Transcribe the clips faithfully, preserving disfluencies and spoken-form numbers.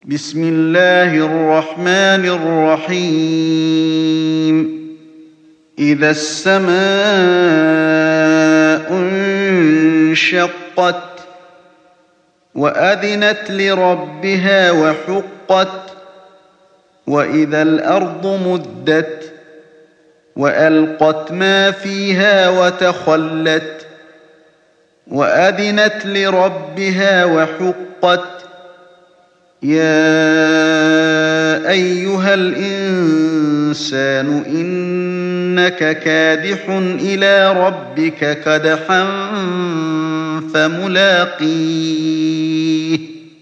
بسم الله الرحمن الرحيم إذا السماء انشقت وأذنت لربها وحقت وإذا الأرض مدت وألقت ما فيها وتخلت وأذنت لربها وحقت يا أيها الإنسان إنك كادح إلى ربك كدحا فملاقيه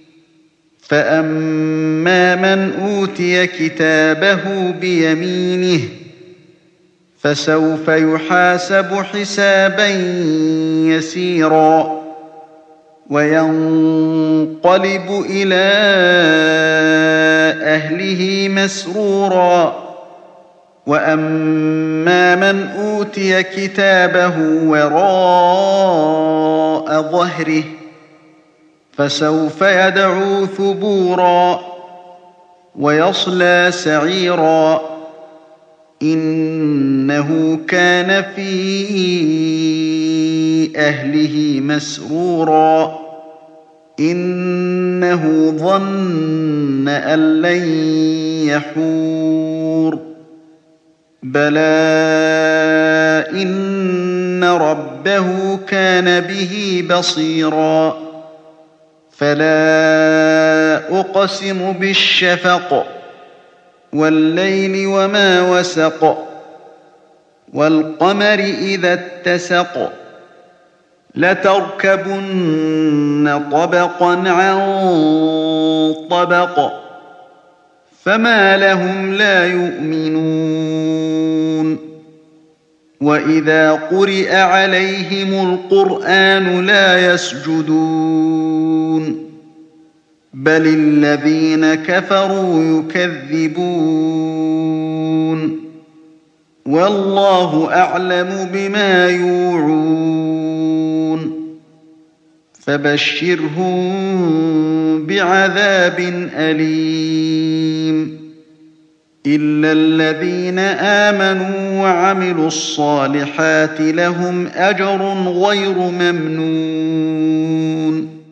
فأما من أوتي كتابه بيمينه فسوف يحاسب حسابا يسيرا وينقلب إلى أهله مسرورا وأما من أوتي كتابه وراء ظهره فسوف يدعو ثبورا ويصلى سعيرا إنه كان في أهله مسرورا إنه ظن أن لن يحور بلى إن ربه كان به بصيرا فلا أقسم بالشفق والليل وما وسق والقمر إذا اتسق لتركبن طبقا عن طبق فما لهم لا يؤمنون وإذا قرئ عليهم القرآن لا يسجدون بل الذين كفروا يكذبون والله أعلم بما يوعون فبشرهم بعذاب أليم إلا الذين آمنوا وعملوا الصالحات لهم أجر غير ممنون